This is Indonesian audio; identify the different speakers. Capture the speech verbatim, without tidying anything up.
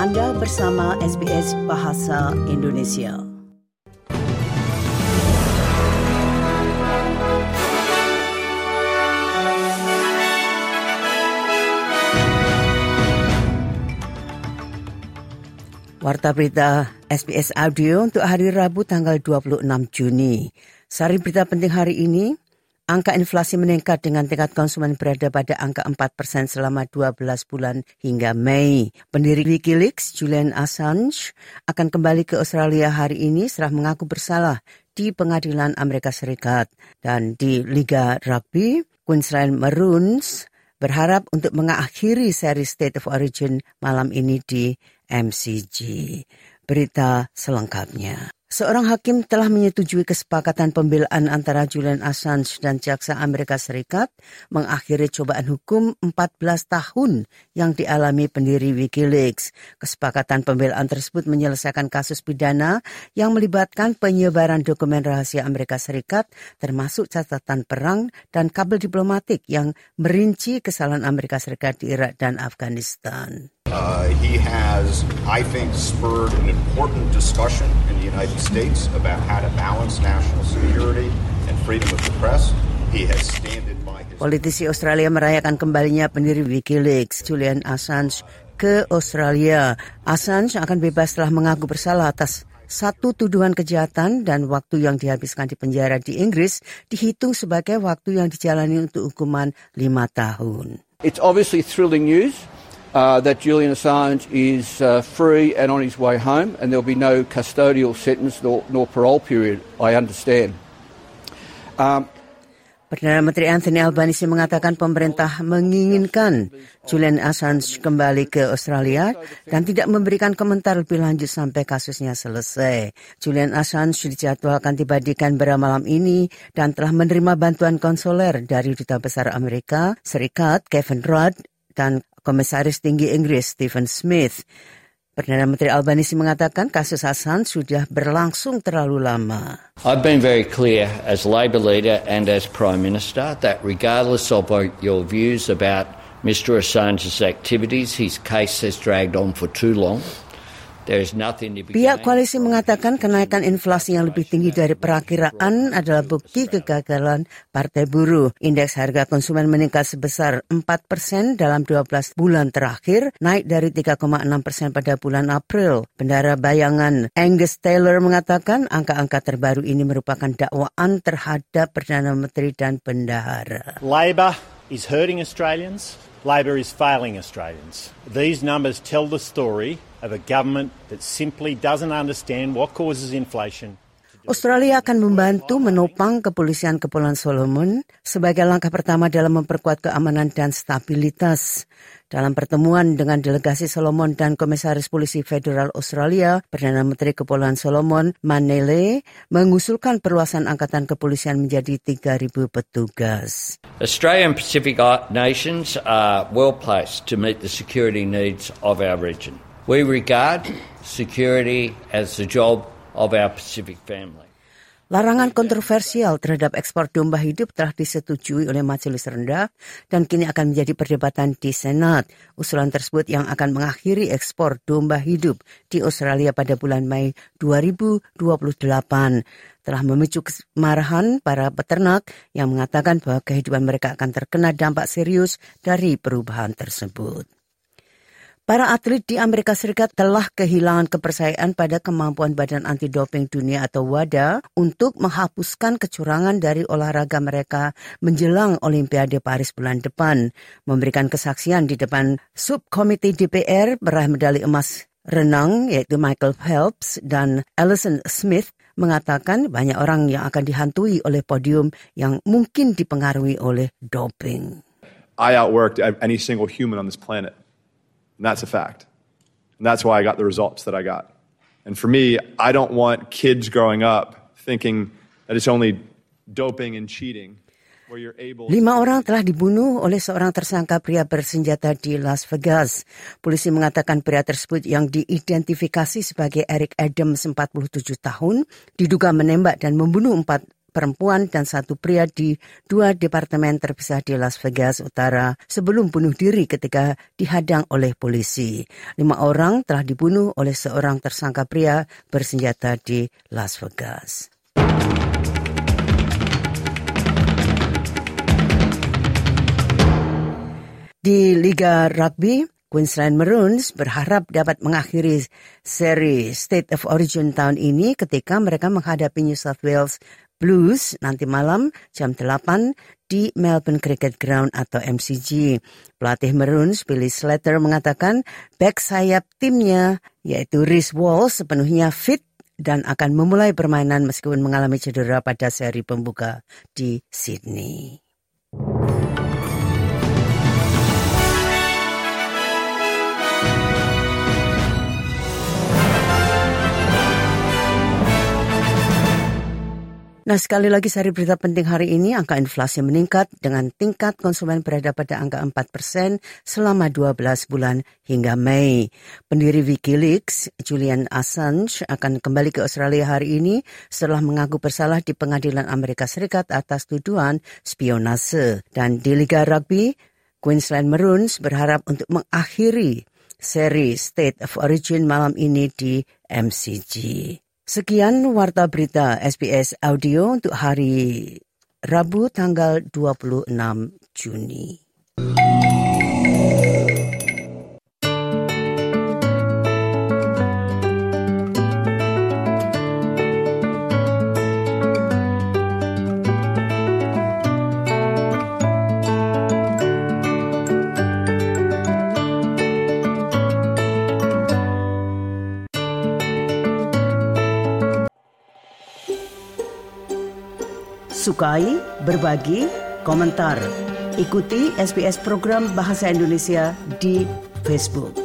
Speaker 1: Anda bersama S B S Bahasa Indonesia. Warta berita S B S Audio untuk hari Rabu tanggal dua puluh enam Juni. Sari berita penting hari ini, angka inflasi meningkat dengan tingkat konsumen berada pada angka empat persen selama dua belas bulan hingga Mei. Pendiri Wikileaks, Julian Assange, akan kembali ke Australia hari ini setelah mengaku bersalah di pengadilan Amerika Serikat. Dan di Liga Rugby, Queensland Maroons berharap untuk mengakhiri seri State of Origin malam ini di M C G. Berita selengkapnya. Seorang hakim telah menyetujui kesepakatan pembelaan antara Julian Assange dan Jaksa Amerika Serikat mengakhiri cobaan hukum empat belas tahun yang dialami pendiri Wikileaks. Kesepakatan pembelaan tersebut menyelesaikan kasus pidana yang melibatkan penyebaran dokumen rahasia Amerika Serikat, termasuk catatan perang dan kabel diplomatik yang merinci kesalahan Amerika Serikat di Irak dan Afghanistan.
Speaker 2: Uh, he has, I think, spurred an important discussion in the United States about how to balance national security and freedom of the press. He has standed by his...
Speaker 1: Politisi Australia merayakan kembalinya pendiri Wikileaks, Julian Assange, ke Australia. Assange akan bebas setelah mengaku bersalah atas satu tuduhan kejahatan dan waktu yang dihabiskan di penjara di Inggris dihitung sebagai waktu yang dijalani untuk hukuman lima tahun.
Speaker 3: It's obviously thrilling news. Uh, that Julian Assange is uh, free and on his way home, and there'll be no custodial sentence nor, nor parole period, I understand. Um,
Speaker 1: Perdana Menteri Anthony Albanese mengatakan pemerintah menginginkan Julian Assange kembali ke Australia dan tidak memberikan komentar lebih lanjut sampai kasusnya selesai. Julian Assange dijadwalkan tiba di Canberra malam ini dan telah menerima bantuan konsuler dari Duta Besar Amerika Serikat Kevin Rudd dan Komisaris Tinggi Inggris Stephen Smith. Perdana Menteri Albanese mengatakan kasus Assange sudah berlangsung terlalu lama.
Speaker 4: I've been very clear as Labor leader and as Prime Minister that regardless of your views about Mister Assange's activities, his case has dragged on for too long.
Speaker 1: Pihak koalisi mengatakan kenaikan inflasi yang lebih tinggi dari perakiraan adalah bukti kegagalan Partai Buruh. Indeks harga konsumen meningkat sebesar empat persen dalam dua belas bulan terakhir, naik dari tiga koma enam persen pada bulan April. Bendahara bayangan Angus Taylor mengatakan angka-angka terbaru ini merupakan dakwaan terhadap Perdana Menteri dan bendahara.
Speaker 5: Labor is hurting Australians. Labor is failing Australians. These numbers tell the story of a government that simply doesn't understand what causes inflation.
Speaker 1: Australia akan membantu menopang kepolisian Kepulauan Solomon sebagai langkah pertama dalam memperkuat keamanan dan stabilitas. Dalam pertemuan dengan delegasi Solomon dan Komisaris Polisi Federal Australia, Perdana Menteri Kepulauan Solomon, Manele, mengusulkan perluasan angkatan kepolisian menjadi tiga ribu petugas.
Speaker 4: Australia and Pacific nations are well placed to meet the security needs of our region. We regard security as the job of our Pacific family.
Speaker 1: Larangan kontroversial terhadap ekspor domba hidup telah disetujui oleh Majelis Rendah dan kini akan menjadi perdebatan di Senat. Usulan tersebut yang akan mengakhiri ekspor domba hidup di Australia pada bulan Mei dua ribu dua puluh delapan telah memicu kemarahan para peternak yang mengatakan bahwa kehidupan mereka akan terkena dampak serius dari perubahan tersebut. Para atlet di Amerika Serikat telah kehilangan kepercayaan pada kemampuan Badan Anti-Doping Dunia atau WADA untuk menghapuskan kecurangan dari olahraga mereka menjelang Olimpiade Paris bulan depan. Memberikan kesaksian di depan subkomite D P R peraih medali emas renang yaitu Michael Phelps dan Alison Smith mengatakan banyak orang yang akan dihantui oleh podium yang mungkin dipengaruhi oleh doping.
Speaker 6: I outworked any single human on this planet. And that's a fact. And that's why I got the results that I got. And for me, I don't want kids growing up thinking that it's only doping and cheating.
Speaker 1: Lima orang telah dibunuh oleh seorang tersangka pria bersenjata di Las Vegas. Polisi mengatakan pria tersebut yang diidentifikasi sebagai Eric Adams, empat puluh tujuh tahun, diduga menembak dan membunuh empat perempuan dan satu pria di dua departemen terpisah di Las Vegas Utara sebelum bunuh diri ketika dihadang oleh polisi. Lima orang telah dibunuh oleh seorang tersangka pria bersenjata di Las Vegas. Di Liga Rugby, Queensland Maroons berharap dapat mengakhiri seri State of Origin tahun ini ketika mereka menghadapi New South Wales Blues nanti malam jam delapan di Melbourne Cricket Ground atau M C G. Pelatih Maroons Billy Slater mengatakan bek sayap timnya yaitu Reece Walsh sepenuhnya fit dan akan memulai permainan meskipun mengalami cedera pada seri pembuka di Sydney. Nah, sekali lagi sari berita penting hari ini, angka inflasi meningkat dengan tingkat konsumen berada pada angka empat persen selama dua belas bulan hingga Mei. Pendiri Wikileaks, Julian Assange, akan kembali ke Australia hari ini setelah mengaku bersalah di pengadilan Amerika Serikat atas tuduhan spionase. Dan di Liga Rugby, Queensland Maroons berharap untuk mengakhiri seri State of Origin malam ini di M C G. Sekian warta berita S B S Audio untuk hari Rabu tanggal dua puluh enam Juni. Sukai, berbagi, komentar. Ikuti S B S program Bahasa Indonesia di Facebook.